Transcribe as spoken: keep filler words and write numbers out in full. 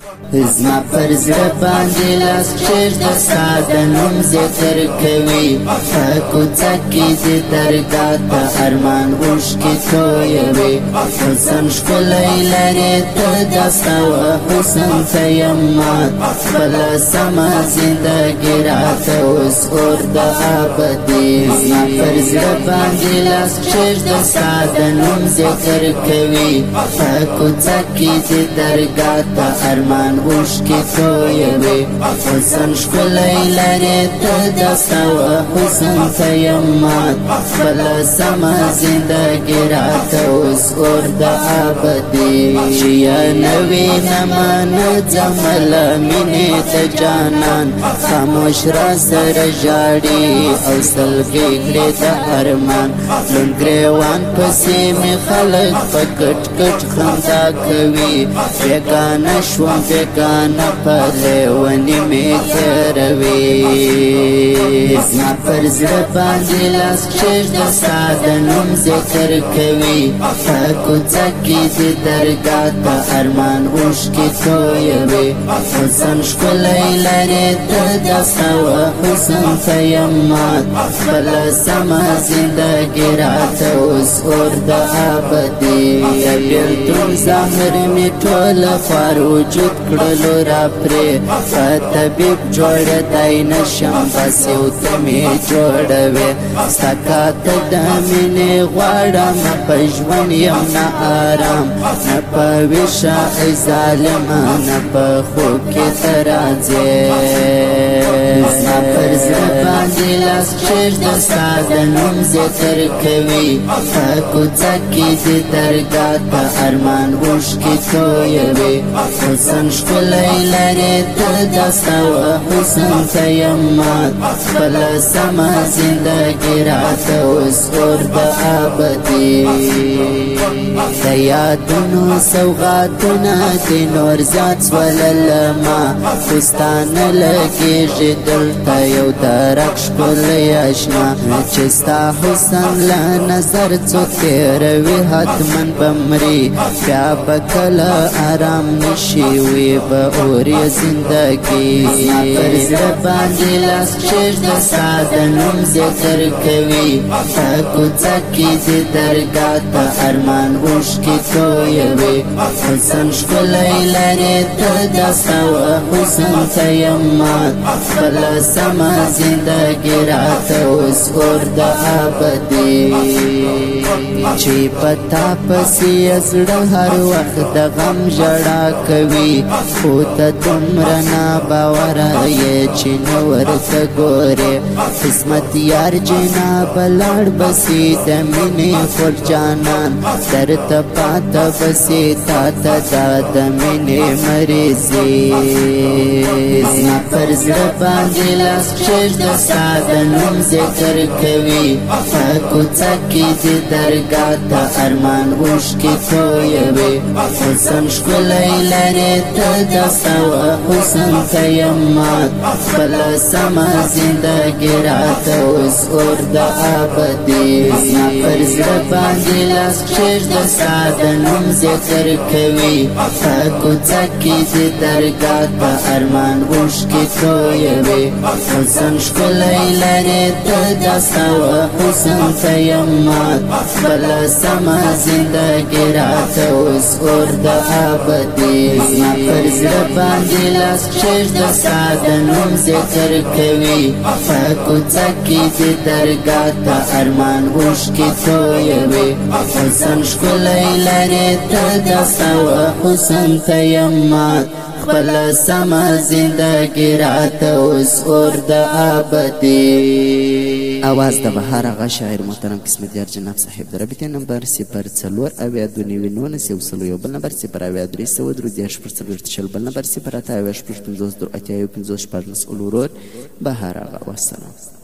زما پر زړه باندې لاس کښېږده ستا د نوم ذکر کوي په کوڅه کې د درګاه ته ارمان اوښکې تویوي حسن ښکلی لرې ته دا ستا و حسن ته یم مات خپله سمه زندګي راته اوس اور د ابدي زما پر زړه باندې لاس کښېږده ستا د نوم ذکر کوي په کوڅه کې د درګاه ته ارمان اوښکې تویوي حسن ښکلی لرې ته دا ستا و حسن ته یم مات خپله سمه زندګي راته اوس اور د ابدي چې یا نوې نه منه ځمه له مینې د جانان خاموش را سره ژاړي او سلګۍ کړې د ارمان لوند ګریوان پسې مې خلک په کټ کټ خندا کوي بېګانه شوم بېګانه په لیوني مې تېروي زما پر زړه باندې لاس کښېږده ستا د نوم ذکر کوي په کوڅه کې د درګاه ته ارمان اوښکې تویوي حسن ښکلی لرې ته دا ستا و حسن ته یم مات خپله سمه زندګي راته اوس اور د ابدي د بېلتون زهر مې ټوله خوار وجود کړلو راپرې په طبیب جوړېدی نشم بس یو ته مې جوړوې ستا کاته د مینې غواړم په ژوند یم نه آرام نه په ویښه ای ظالمه نه په خوب کې ته راځې زما پر زړه باندې لاس کښېږده ستا د نوم ذکر کوي په کوڅه کې د درګاه ته ارمان اوښکې تویوي حسن ښکلی لرې ته دا ستا و حسن ته یم مات خپله سمه زندګي راته اوس اور د ابدي د یادونو سوغاتونه د نور زیات سوله له ما خو ستا نه لګېږي دلته یو درک ښکلی اشنا چې ستا حسن له نظر څوک تېروي حتما به مري بیا به کله آرام نشي وي به اور یې زندګي زما پر زړه باندې لاس کښېږده ستا د نوم ذکر کوي په کوڅه کې د درګاه ته ارمان اوښکې تویوي حسن ښکلی لرې ته دا ستا و حسن ته یم مات خپله سمه زندګي راته اوس اور د ابدي چې په تا پسې زړه هر وخت د غم ژړا کوي خو ته دومره ناباوره یې چې نه ورته ګورې قسمت یار جنابه لاړ بسې د مینې خور جانان درته پاته بسې تا ته دا د مینې مریضي زما پر زړه باندې لاس کښېږده ستا د نوم ذکر کوي په کوڅه کې د درګاه ته ارمان اوښکې تویوي حسن ښکلی لرې ته دا ستا و حسن ته یم مات خپله سمه زندګي راته اوس اور د ابدي زما پر زړه باندې لاس کښېږده ستا د نوم ذکر کوي په کوڅه کې د درګاه ته ارمان اوښکې تویوي حسن ښکلی لرې ته دا ستا و حسن ته یم مات خپله سمه زندګي راته اوس اور د ابدي زما پر زړه باندې لاس کښېږده ستا د نوم ذکر کوي په کوڅه کې د درګاه ته ارمان اوښکې تویوي حسن ښکلی لرې ته دا ستا و حسن ته یم مات خپله سمه زندګي راته اوس اور د ابدي आवाज د بهار آغا شاعر محترم قسمت یار جناب صاحب د رابطې نمبر صفر څلور اویا دوه نوي نولس یو سل یو بل نمبر صفر اویا درې سوه درې دېرش پر څلوېښت شل بل نمبر صفر اته اویا شپږ پنځوس درې اتیا یو پنځوس شپاړلس ورور بهار آغا والسلام